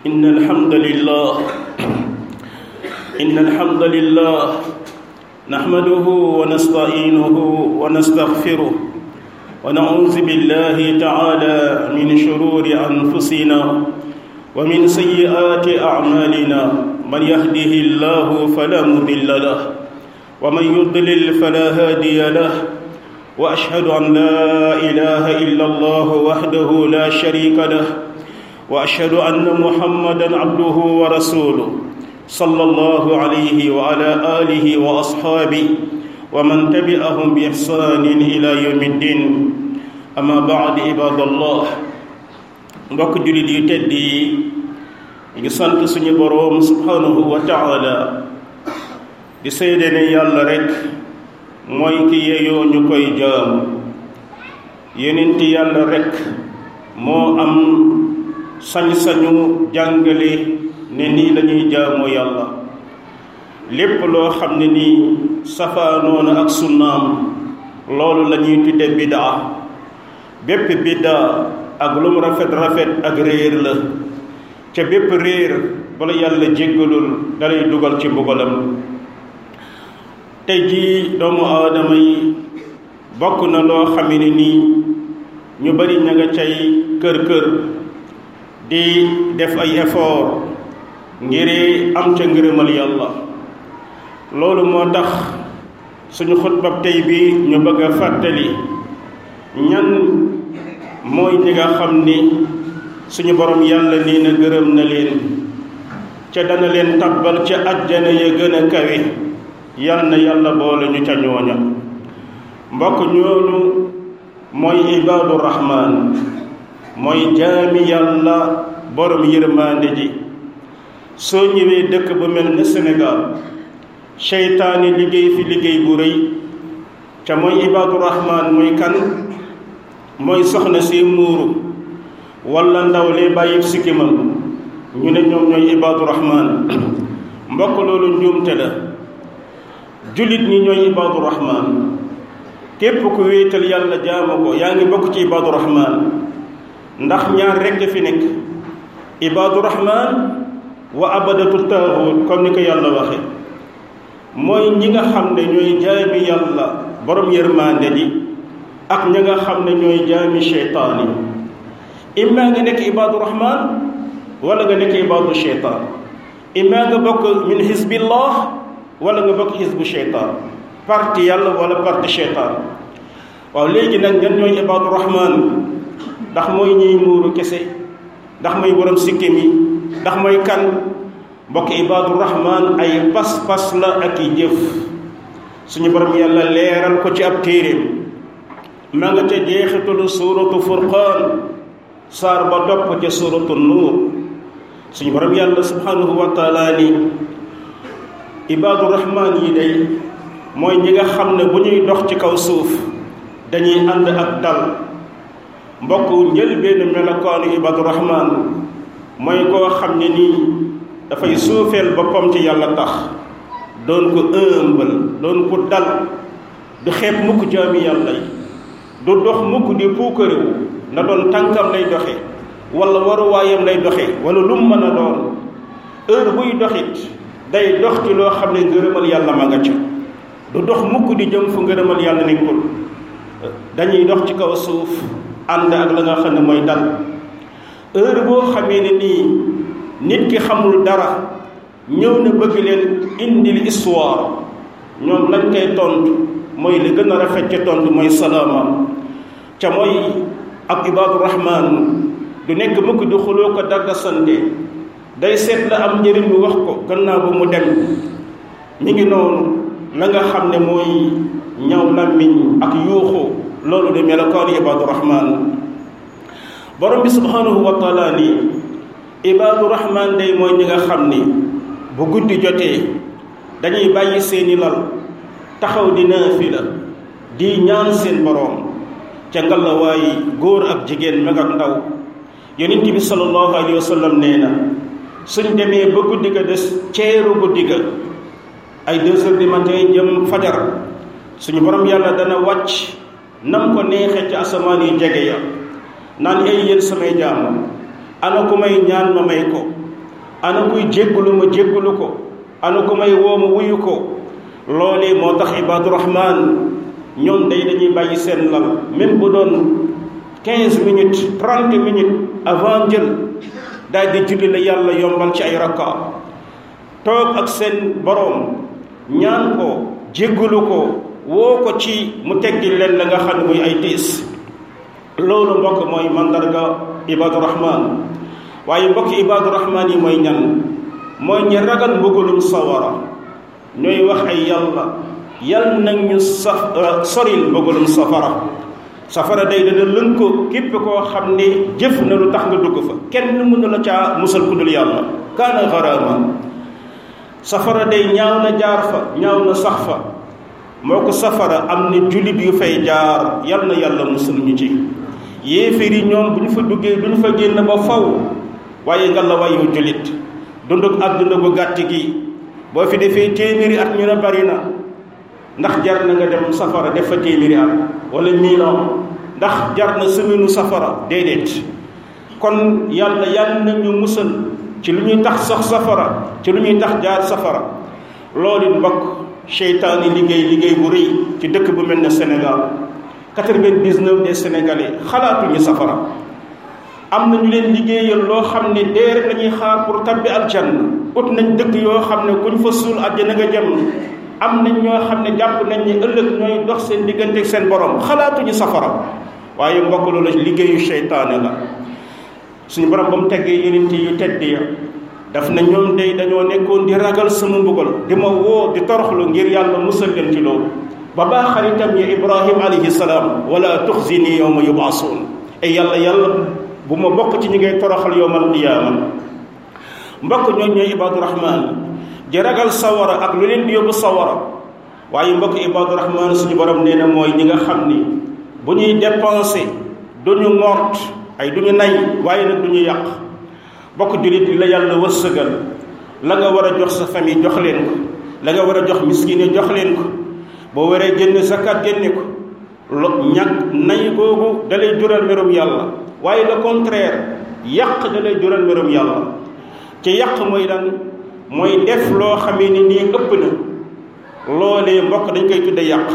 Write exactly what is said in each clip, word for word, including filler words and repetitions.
إن الحمد لله إن الحمد لله نحمده ونستعينه ونستغفره ونعوذ بالله تعالى من شرور أنفسنا ومن سيئات أعمالنا من يهده الله فلا مضل له ومن يضلل فلا هادي له وأشهد أن لا إله إلا الله وحده لا شريك له وأشهد أن محمدا عبده ورسوله صلى الله عليه وعلى آله وأصحابه ومن تبعهم بإحسان إلى يوم الدين أما بعد عباد الله mbokk jullit yi tedd yi ngi sant suñu boroom subhanahu wa taala di seede ne yàlla rekk mooy ki yeyoo ñu koy jaamu yonenti yàlla rekk moo am sañ-sañu jàngale ne nii lañuy jaamoo yàlla lépp loo xam ne nii safaanoona ak sunnaam loolu lañuy tudde bidaa bépp bidaa ak lu mu rafet rafet ak réer la ca bépp réer bala yàlla jéggalul dalay dugal ci mbugalam tey jii doomu aadama yi bokk na loo xam ne nii ñu bari ña nga cay kër kër di def ay effort ngir am ca ngërëmal yàlla loolu moo tax suñu xutbab tey bi ñu bëgg a fàttali ñan mooy ñi nga xam ni suñu borom yàlla nii na gërëm na leen ca dana leen tabbal ca ajjana ya gën a kawe yal na yàlla boole ñu ca ñooña mbokk ñooñu mooy ibaadu rahmaan mooy jaami yàlla borom yërmande ji soo ñëwee dëkk bu mel ne Sénégal seytaane liggéey fi liggéey bu rëy ca mooy ibaadu rahmaan mooy kan mooy soxna si muuru walla ndaw lee bàyyi sikkimam ñu ne ñoom ñooy ibaadu rahmaan mbokk loolu njuumte la jullit ñi ñooy ibaadu rahmaan képp ku wéetal yàlla jaamu ko yaa ngi bokk ci ibaadu rahmaan ndax ñaar rekk fi nekk ibaadu rahmaan wa abadatu taaxut comme ni ko yàlla waxe mooy ñi nga xam ne ñooy jaami yàlla borom yërmande ji ak ñi nga xam ne ñooy jaami sheytaan yi imma nga nekk ibaadu rahmaan wala nga nekk ibaadu sheytaan imma nga bokk min hizbillah wala nga bokk hizbu sheytaan parti yàlla wala parti sheytaan waaw léegi nag ñan ñooy ibaadu rahmaan ndax mooy ñiy muuru kese ndax mooy borom sikkim yi ndax mooy kan mbokk ibaadu rahmaan ay pas-pas la ak i jëf suñu borom yàlla leeral ko ci ab téeréem ma nga ca jeexitalu suuratu furqaan saar ba topp ca suuratu nuur suñu borom yàlla subhanahu wa taala ni ibaadu rahmaan yi day mooy ñi nga xam ne bu ñuy dox ci kaw suuf dañuy ànd ak dal mbokk njëlbéenu melokaanu ibaadu rahmaan mooy koo xam ne nii dafay suufeel boppam ci yàlla tax doon ko ëmbal doon ko dal du xeeb mukk jaami yàlla yi du dox mukk di puukarewu na doon tànkam lay doxe wala waruwaayam lay doxe wala lu mu mën a doon heure buy doxit day dox ci loo xam ne ngërëmal yàlla ma nga ca du dox mukk di jëm fu ngërëmal yàlla nekkul dañuy dox ci kaw suuf ànd ak la nga xam ne mooy dal heure boo xamee ne nii nit ki xamul dara ñëw na bëgg leen indil histoire ñoom lañ koy tontu mooy li gën a rafet ca tontu mooy salaama ca mooy ab ibaadu rahmaan du nekk mukk di xuloo ko dagga sante day seet la am njëriñ mu wax ko gannaaw ba mu dem mi ngi noonu la nga xam ne mooy ñaw làmmiñ ak yuuxu loolu de melokaanu ibaadu rahmaan borom bi subhanahu wa taala ni ibaadu rahmaan day mooy ñi nga xam ni bu guddi jotee dañuy bàyyi seeni lal taxaw di naafila di ñaan seen boroom ca ngallawaayi góor ak jigéen mag ak ndaw yonent bi sallallahu alayhi wa sallam nee na suñ demee ba guddi ga des ceeru guddi ga ay deux heures du matin jëm fajar suñu borom yàlla dana wàcc nam ko neexee ci asamaan yi jege ya naan ay yéen samay jaam ana ku may ñaan ma may ko ana kuy jéggalu ma jéggalu ko, ana ku may woo ma wuyu ko. loolee moo tax ibaadu rahmaan ñoom day dañuy bàyyi seen lal même bu doon quinze minutes trente minutes avant jël daal di julli la yàlla yombal ci ay rakka toog ak seen boroom ñaan ko jéggalu ko woo ko ci mu teggi leen la nga xam ne muy ay tiis. loolu mbokk mooy mandarga ibaadu rahmaan. waaye mbokk ibaadu rahmaan yi mooy ñan mooy ñi ragal mbugalum sawara ñooy wax ay yàlla yal nag ñu sa soril mbugalum safara. safara day dana lën ko képp koo xam ne jëf na lu tax nga dugg fa kenn mënu la caa musal ku dul yàlla. kaana garaama. safara day ñaaw na jaar fa ñaaw na sax fa moo ko safara am na jullit yu fay jaar yal na yàlla musal ñu ci. yéeféer yi ñoom bu ñu fa duggee du ñu fa génn ba faw waaye nga la wayu jullit dunduk àdduna bu gàtt gi boo fi defee téeméeri at ñu ne bari na ndax jar na nga dem safara def fa téeméeri at wala million ndax jar na semaine safara déedéet. kon yàlla yàlla na ñu musal ci lu ñuy tax sax safara ci lu ñuy tax jaar safara. loolu mbokk seytaane liggéey liggéey bu rëy ci dëkk bu mel ne Sénégal quatre-vingt-dix-neuf des Sénégalais xalaatuñu safara. am na ñu leen liggéeyal loo xam ne dee rek la ñuy xaar pour tabbi aljanna ut nañ dëkk yoo xam ne kuñ fa suul àjjana nga jëm. am nañ ñoo xam ne jàpp nañ ni ëllëg ñooy dox seen diggante ak seen borom xalaatuñu safara. waaye mbokk loolu liggéeyu seytaane la. suñu borom ba mu teggee yonent yu tedd ya daf na ñoom day dañoo nekkoon di ragal sama mbugal di ma woo di toroxlu ngir yàlla musal leen ci loolu. ba baa xaritam ya Ibrahim alayhi salaam wala tuxzini yawma yub'asun ay yàlla yàlla bu ma bokk ci ñi ngay toroxal yawmal qiyaama. mbokk ñooñ ñooy ibaadu rahmaan di ragal sawara ak lu leen di yóbbu sawara. waaye mbokk ibaadu rahmaan suñu borom nee na mooy ñi nga xam ni bu ñuy dépensé duñu mort ay duñu nay waaye nag duñu yàq. mbokk jullit li la yàlla wërsëgal la nga war a jox sa famille jox leen ko la nga war a jox miskin yi jox leen ko boo waree génne zakat génne ko lo ñàkk nay googu da lay jural merum yàlla. waaye le contraire yàq da lay jural merum yàlla. ci yàq mooy lan mooy def loo xamee ni nii ëpp na loolee mbokk dañ koy tudde yàq.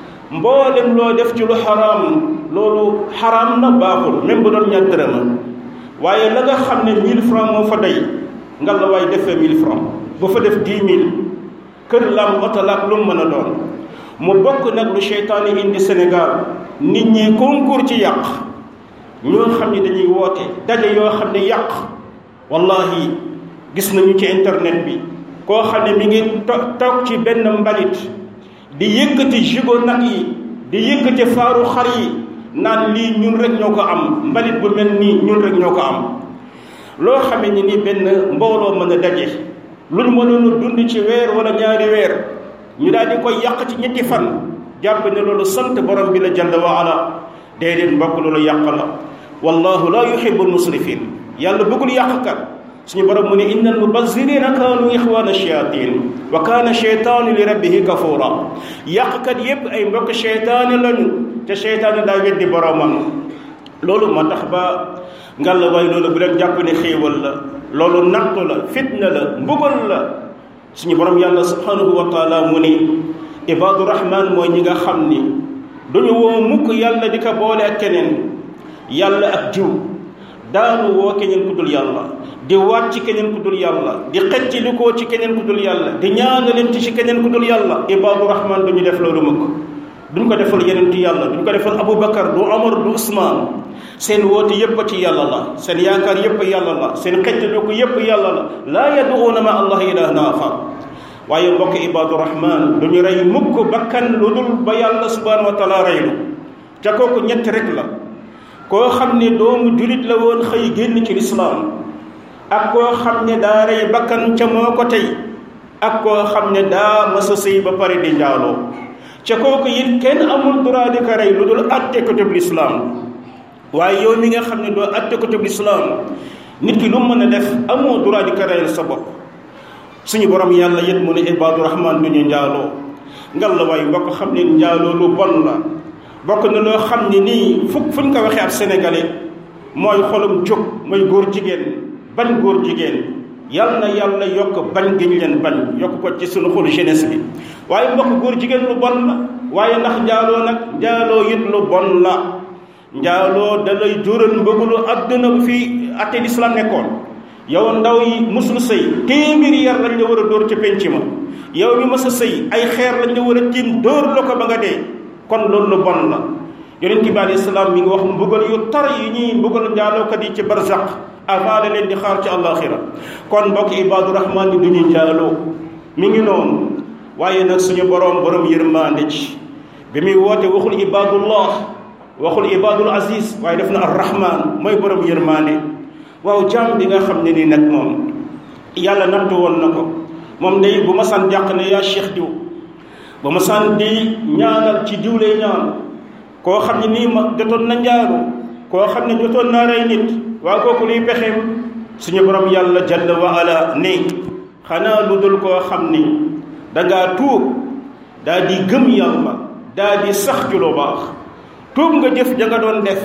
mboolem loo def ci lu xaraam loolu xaraam na baaxul même bu doon ñaar dërëm waaye la nga xam ne mille francs moo fa day nga la waaye def fa mille francs bu fa def dix mille kër lam oto la lu mu mën a doon. mu bokk nag lu seytaane indi Sénégal nit ñi concours ci yàq. ñoo xam ne dañuy woote daje yoo xam ne yàq wallahi gis nañu ci internet bi koo xam ne mi ngi toog ci benn mbalit di yëkkati jigo nag yi di yëkkati faaru xar yi naan lii ñun rek ñoo ko am mbalit bu mel nii ñun rek ñoo ko am. loo xamee ni ni benn mbooloo mën a daje lu ñu mënoon a dund ci weer wala ñaari weer ñu daal di koy yàq ci ñetti fan jàpp ne loolu sant borom bi la jalla wa ala. déedéet mbokk loolu yàq la. wallahu la yuhibbul musrifin yàlla bëggul yàqkat. suñu borom mu ne innal mubazzirina kaanu ixwaana shayatin wa kaana sheytaanu li rabbihi kafura. yàqkat yépp ay mbokk seytaane lañu te seytaane daa weddi boromam. loolu moo tax ba ngalla waay loolu bu leen jàpp ne xéewal la loolu nattu la fitna la mbugal la. suñu borom yàlla subhanahu wa taala mu ne ibaadu rahman mooy ñi nga xam ni duñu woo mukk yàlla di ko boole ak keneen. yàlla ak jiw daanu woo keneen ku dul yàlla di waat ci keneen ku dul yàlla di xecci li koo ci keneen ku dul yàlla di ñaanalenti ci keneen ku dul yàlla. ibaadu rahman duñu def loolu mukk duñ ko defal yenentu yàlla duñ ko defal Aboubacar du Omar du Ousmane. seen woote yépp ci yàlla la seen yaakaar yépp yàlla la seen xecci li ko yépp yàlla la. laa yad'uuna ma allah ilahan axar. waaye mbokk ibaadu rahman duñu rey mukk bakkan lu dul ba yàlla subhanahu wa taala reylu ca kooku ñett rek la. koo xam ne doomu julit la woon xëy génn ci lislaam ak koo xam ne daa rey bakkan ca moo ko tey ak koo xam ne daa masa sëy ba pare di njaaloo ca kooku it kenn amul droit di ko rey lu dul atte ko tëb lislaam. waaye yow mi nga xam ne doo atte ko tëb lislaam nit ki lu mën a def amoo droit di ko reyal sa bopp. suñu borom yàlla yit mu ne ibaadu rahman du ñu njaaloo ngal la waaye mbokk xam ne njaaloo lu bon la. bokk na loo xam ne nii fukk fu ñu ko waxee ab sénégalais mooy xolum jóg mooy góor jigéen ban góor jigéen yal na yàlla yokk bañ gi ñu leen bañ yokk ko ci sunu xolu jeunesse bi. waaye mbokk góor jigéen lu bon la waaye ndax njaaloo nag njaaloo it lu bon la njaaloo da lay jural mbëggulu àdduna bu fi atte l'islam nekkoon. yow ndaw yi musul sëy téeméeri yar lañ la war a dóor ca penc ma yow mi mës a sëy ay xeer lañ la war a tiim dóor la ko ba nga dee kon loolu lu bon la. yonent bi alayhi salaam mi ngi wax mbugal yu tar yi ñuy mbugal njaalookat yi ci barzaq avant la leen di xaar ci àllaaxira kon mbokk ibaadu rahmaan yi du ñu njaaloo mi ngi noonu. waaye nag suñu borom borom yërmande ci bi muy woote waxul ibaadullah waxul ibaadul aziz waaye def na arrahman mooy borom yërmande. waaw jaam bi nga xam ne nii nag moom yàlla nattu woon na ko moom day bu ma san jàq ne yaa cheikh diw bu ma san di ñaanal ci diw lay ñaan koo xam ne nii ma jotoon na njaaru koo xam ne jotoon naa rey nit waa kooku luy pexeem suñu borom yàlla jalla wa ala ne xanaa lu dul koo xam ni dangaa tuub daa di gëm yàlla daa di sax ci lu baax tuub nga jëf ja nga doon def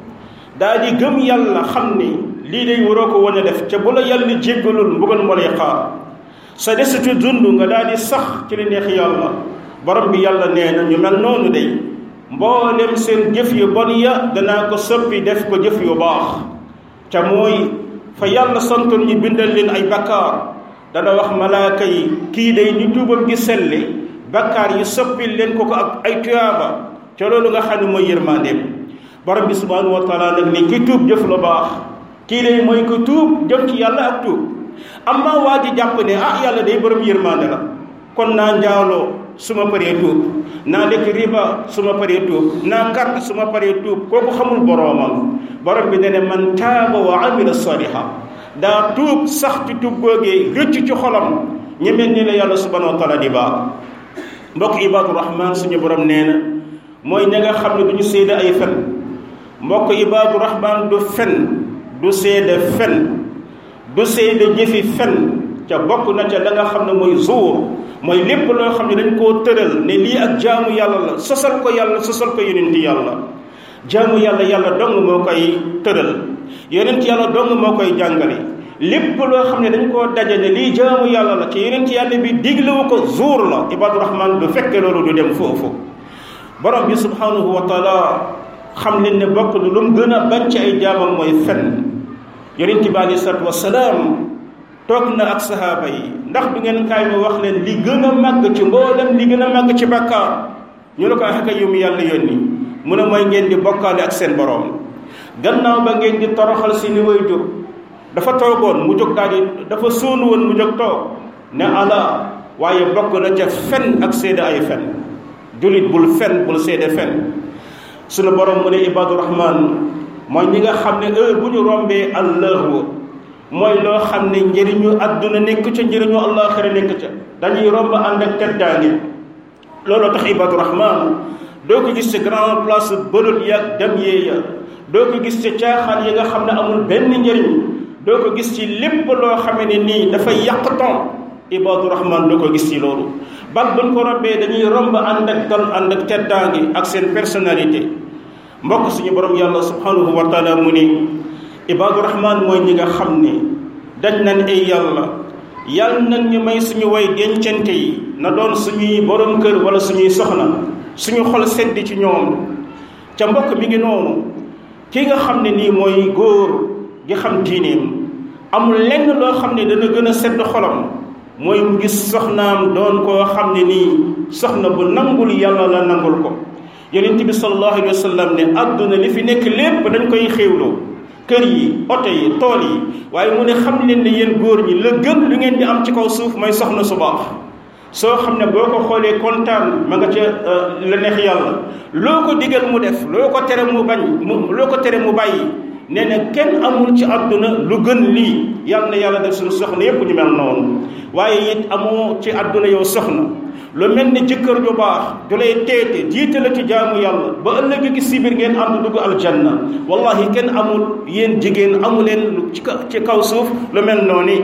daa di gëm yàlla xam ni lii day waroo ko wane def ca bu la yàlla jéggalul mbugal moo lay xaar sa desitu dund nga daal di sax ci li neex yàlla borom bi yàlla nee na ñu mel noonu day mboolem seen jëf yu bon ya danaa ko soppi def ko jëf yu baax ca mooy fa yàlla santoon ñu bindal leen ay bakkaar dana wax malaaka yi kii day ñu tuubam gi selli bakkaar yi soppil leen ko ko ak ay tuyaaba ca loolu nga xam ne mooy yërmandeem borom bi subhanahu wa taala nag ni ki tuub jëf lu baax kii day mooy ko tuub jëm ci yàlla ak tuub amma waa ji jàpp ne ah yàlla day borom yërmande la kon naa njaaloo su ma paree tuub naa lekk riba su ma paree tuub naa carte su ma paree tuub kooku xamul boroomam borom bi ne ne man taaba wa amila saliha daa tuub sax ci tuub googee rëcc ci xolam ñemeen ni la yàlla subhanahu wa taala di baax mbokk ibaadu rahman suñu borom nee na mooy ña nga xam ne du ñu seede ay fen mbokk ibaadu rahman du fen du seede fen du seede jëfi fen ca bokk na ca la nga xam ne mooy zuur mooy lépp loo xam ne dañ koo tëral ne lii ak jaamu yàlla la sosal ko yàlla sosal ko yonent yàlla jaamu yàlla yàlla dong moo koy tëral yonent yàlla dong moo koy jàngale lépp loo xam ne dañ koo daje ne lii jaamu yàlla la ci yonent yàlla bi diglewu ko zuur la ibaadu rahman du fekke loolu du dem foofu borom bi subhanahu wa taala xam leen ne bokk lu mu gën a bañ ci ay jaamam mooy fen yonent bi alei salatu wasalaam toog na ak sahaaba yi ndax du ngeen kaay ma wax leen li gën a màgg ci mboolem li gën a màgg ci bàkkaar ñu ne ko xaka yu mu yàlla yónni mu ne mooy ngeen di bokkaale ak seen borom gannaaw ba ngeen di toroxal seeni waajur dafa toogoon mu jóg daal di dafa sóonu woon mu jóg toog ne ala waaye bokk na ca fen ak seede ay fen julit bul fen bul seede fen sunu borom mu ne ibaadu rahman mooy ñi nga xam ne heure bu ñu rombee allahu mooy loo xam ne njëriñu adduna nekk ca njëriñu àllaaxira nekk ca dañuy romb ànd ak teddaange looloo tax ibaadu rahman doo ko gis ci grand place bëlot yaag dem yeeya doo ko gis ci caaxaan yi nga xam ne amul benn njëriñ doo ko gis ci lépp loo xamee ne nii dafay yàq ton ibaadu rahman doo ko gis ci loolu bal buñ ko rombee dañuy romb ànd ak dal ànd ak teddaange ak seen personnalité mbokk suñu borom yàlla subhanahu wa taala mu ni ibaadu rahman mooy ñi nga xam ne dañ nañ ay yàlla yàlla nag ñu may suñu way dencante yi na doon suñuy borom kër wala suñuy soxna suñu xol sedd ci ñoom ca mbokk mi ngi noonu ki nga xam ne nii mooy góor gi xam diineem amul lenn loo xam ne dana gën a sedd xolam mooy mu gis soxnaam doon koo xam ne nii soxna bu nangul yàlla la nangul ko yonent bi sallallahu alayhi wa sallam ne àdduna li fi nekk lépp dañ koy xéewloo kër yi oto yi tool yi waaye mu ne xam leen ne yéen góor ñi la gën lu ngeen di am ci kaw suuf mooy soxna su baax soo xam ne boo ko xoolee kontaan ma nga ca la neex yàlla loo ko digal mu def loo ko tere mu bañ mu loo ko tere mu bàyyi nee na kenn amul ci àdduna lu gën lii yàlla na yàlla def suñu soxna yépp ñu mel noonu waaye it amoo ci àdduna yow soxna lu mel ni jëkkër ju baax ju lay teete jiite la ci jaamu yàlla ba ëllëg gi si biir ngeen ànd dugg aljanna wallahi kenn amul yéen jigéen amu leen ci ci kaw suuf lu mel noonu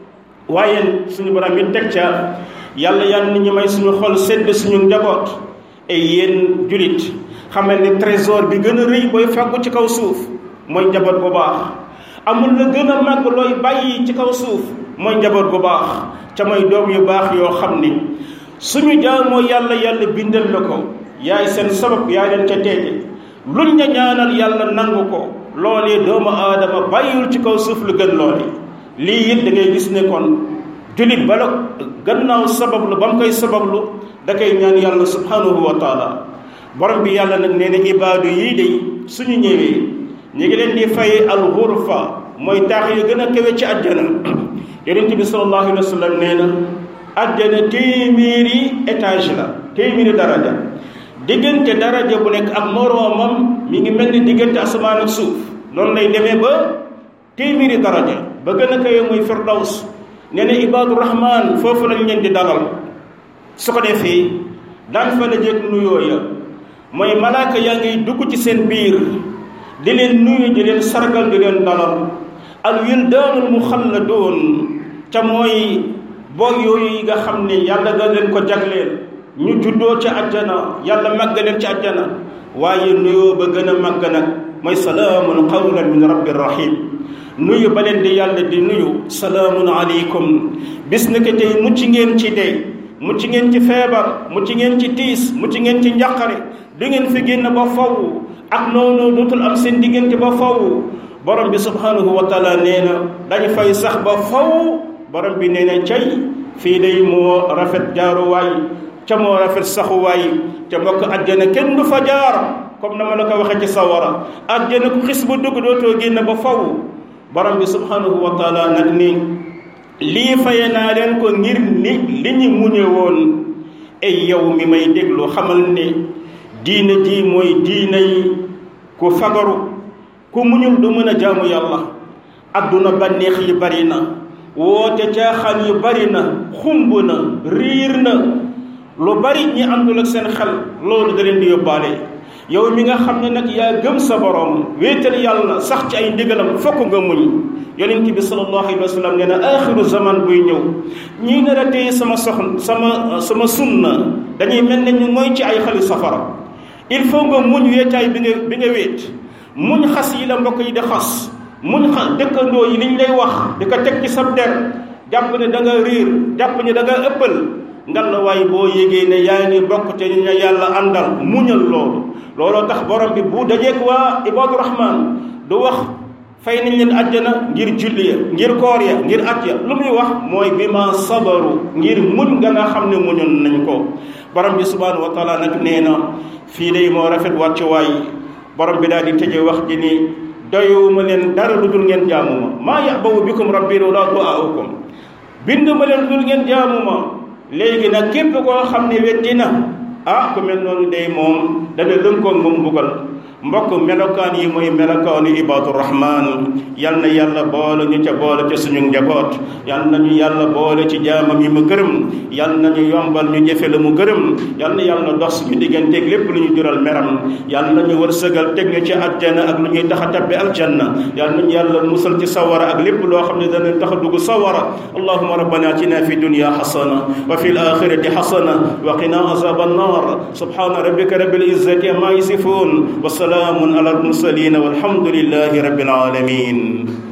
waaye suñu borom yi teg ca yàlla yàlla ni ñu may suñu xol sedd suñu njaboot ay yéen julit xamal ni trésor bi gën a rëy booy fàggu ci kaw suuf mooy njaboot bu baax amul la gën a màgg looy bàyyi ci kaw suuf mooy njaboot gu baax ca mooy doom yu baax yoo xam ni suñu jaamoo yàlla yàlla bindal la ko yaay seen sabab yaa leen ca teete luñ ña ñaanal yàlla nangu ko loolee doomu aadama bàyyiwul ci kaw suuf lu gën loole lii it da ngay gis ne kon julit bala gannaaw sabablu ba mu koy sabablu da koy ñaan yàlla subhanahu wa taala borom bi yàlla nag nee na ibaadu yii de suñu ñëwee ñu ngi leen di fay al ghurfa mooy taax yu gën a kawe ci àjjana yonent bi sallallahu alayhi wa sallam nee na àjjana téeméeri étage la téeméeri daraja diggante daraja bu nekk ak moroomam mi ngi mel ni diggante asamaan ak suuf noonu lay demee ba téeméeri daraja ba gën a kawe mooy firdaws nee na ibaadu rahman foofu lañ leen di dalal su ko defee daan fa la jëkk nuyoo ya mooy malaaka yaa ngi dugg ci seen biir di leen nuyu di leen sargal di leen dalal al wildaanul muxalladoon ca mooy boog yooyu yi nga xam ne yàlla da leen ko jagleel ñu juddoo ca àjjana yàlla màgg leen ci àjjana waaye nuyoo ba gën a màgg nag mooy salaamun qawlan min rabbir rahim nuyu ba leen di yàlla di nuyu salaamun aleykum bis na ko tey mucc ngeen ci dee mucc ngeen ci feebar mucc ngeen ci tiis mucc ngeen ci njàqare du ngeen fi génn ba faw ak noonu dootul am seen diggante ba faw borom bi subhanahu wa taala nee na dañu fay sax ba faw borom bi nee na cay fii day moo rafet jaaruwaay ca moo rafet saxuwaay ca mbokk àjjana kenn du fa jaar comme na ma la ko waxee ci sawara àjjana ku xis ba dugg dootoo génn ba faw borom bi subhanahu wa taala nag ni lii faye naa leen ko ngir ni li ñu muñe woon ay yow mi may déglu xamal ne diina ji mooy diina yi ku fagaru ku muñul du mën a jaamu yàlla adduna bànneex yi bari na woote caaxaan yu bari na xumb na riir na lu bari ñi àndul ak seen xel loolu da leen di yóbbaale yow mi nga xam ne nag yaa gëm sa borom wéetal yàlla sax ci ay ndigalam fokk nga muñ yonent bi sallallahu alayhi wa sallam nee na axiru zaman buy ñëw ñii nar a téye sama soxna sama sama sunna dañuy mel ne ñu mooy ci ay xali safara il faut nga muñ weetaay bi nga bi nga wéet muñ xas yi la mbokk yi di xas muñ xas dëkkandoo yi liñ lay wax di ko teg ci sab der jàpp ne da nga riir jàpp ne da nga ëppal ngal la waaye boo yégee ne yaa ngi bokk te ñu ne yàlla àndal muñal loolu looloo tax borom bi bu dajeek waa ibaadu rahman du wax fay nañ leen àjjana ngir julli ya ngir koor ya ngir at ya lu muy wax mooy bi ma sabaru ngir muñ nga nga xam ne muñoon nañ ko borom bi subhanahu wa taala nag nee na fii day moo rafet wàccu waay borom bi daal di tëje wax ji ni doyuma leen dara lu dul ngeen jaamu ma maa yabawu bikum rabbi lawlaa du'aa'ukum bind ma leen lu dul ngeen jaamu ma léegi nag képp koo xam ne weddi na ah ku mel noonu day moom dana lënkoog moom mbugal mbokk melokaan yi mooy melokaanu ibaadu rahman yal na yàlla boole ñu ca boole ca suñu njaboot yal nañu yàlla boole ci jaamam yi mu gërëm yal nañu yombal ñu jëfe la mu gërëm yal na yàlla dox suñu digganteeg lépp lu ñu jural meram yal nañu wërsëgal teg ñu ci àjjana ak lu ñuy tax a tabbi aljanna yal nañu yàlla musal ci sawara ak lépp loo xam ne dana tax a dugg sawara allahumma rabbana atina fi dunya hasana wa fi al-akhirati hasana wa qina azab an-nar subhana rabbika rabbil izzati amma yasifun wa salaamun ala al-mursalin walhamdulillahi rabbil alamin